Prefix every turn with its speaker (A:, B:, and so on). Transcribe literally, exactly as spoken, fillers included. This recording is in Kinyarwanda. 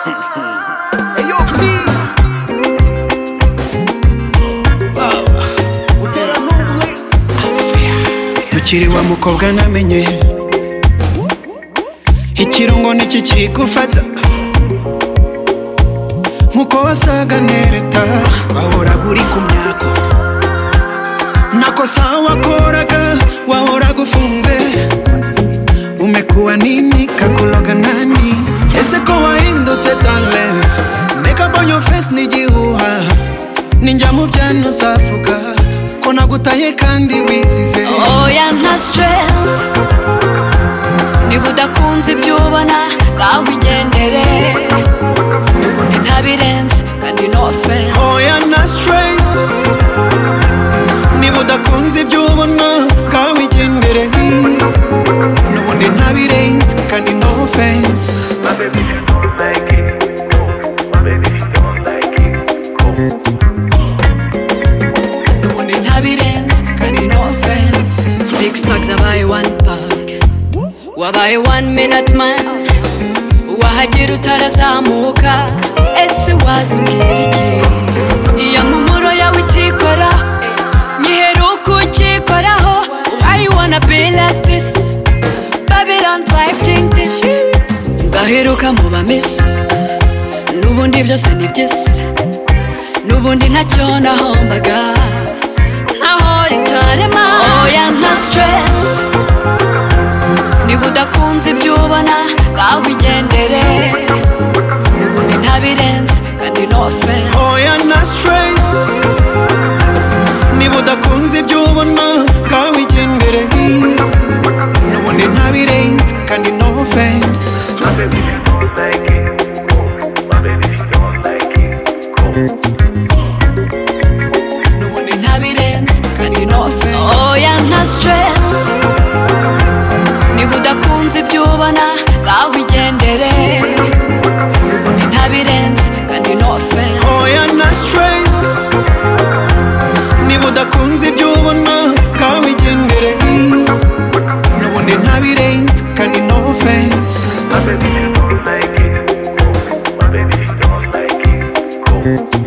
A: Hey yo P Utera Knowless Ukiri wa mukobwa namenye ikirungo niki kigufata nkuko wasaga nereta wahoraga uri ku myako nakosa wakoraga wahoraga ufunze umekuwa nini kakuloga nani ese ko wahindutse darling make up on your face nigihuha ninjya mu byano savuga ko nagutaye kandi wisize
B: oya nta stress niba udakunze ibyo ubona ngaho ugendere n'ubundi ntabirenze kandi no offense
A: oya nta stress niba udakunze ibyo ubona ngaho ugendere n'ubundi ntabirenze kandi no offense
C: my baby she don't like it my baby she don't like it
B: n'ubundi ntabirenze kandi no offense six packs abaye one pack wabaye one minute man wahagira utarazamuka ese wazubwira iki iyo mpumuro yawe itikora nyiheruka ukikoraho why you wanna be like this Babylon five think this ngaheruka mu bamisi n'ubundi byose ni byisi n'ubundi ntacyo nahombaga ntaho ritarema oya nta stress niba udakunze ibyo ubona ngaho ugendere n'ubundi ntabirenze kandi no offense
A: oya nta stress niba udakunze ibyo ubona ngaho ugendere n'ubundi ntabirenze kandi no offense
C: my baby she don't like it my baby she don't like it
B: n'ubundi ntabirenze kandi no offense oya nta stress niba udakunze ibyo ubona ngaho ugendere n'ubundi ntabirenze kandi no offense
A: oya nta stress niba udakunze ibyo ubona ngaho ugendere n'ubundi ntabirenze kandi no offense
C: my baby she don't like it my baby she don't like it